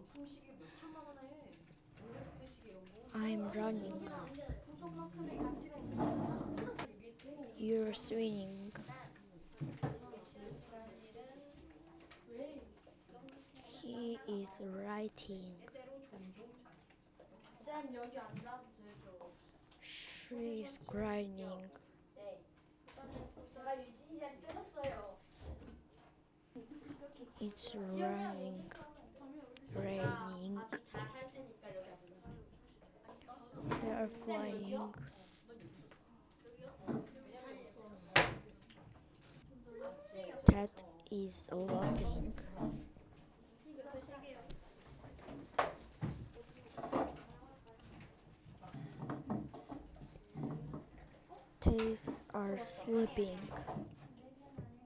I'm running. You're swinging. He is writing. 쌤 여기 앉아도 되죠? She is grinding. 네. 제가 유진이 잘 뜯었어요. It's running. Raining. 아주 잘할 테니까 여기 앉아. They are flying. That is laughing. These are sleeping.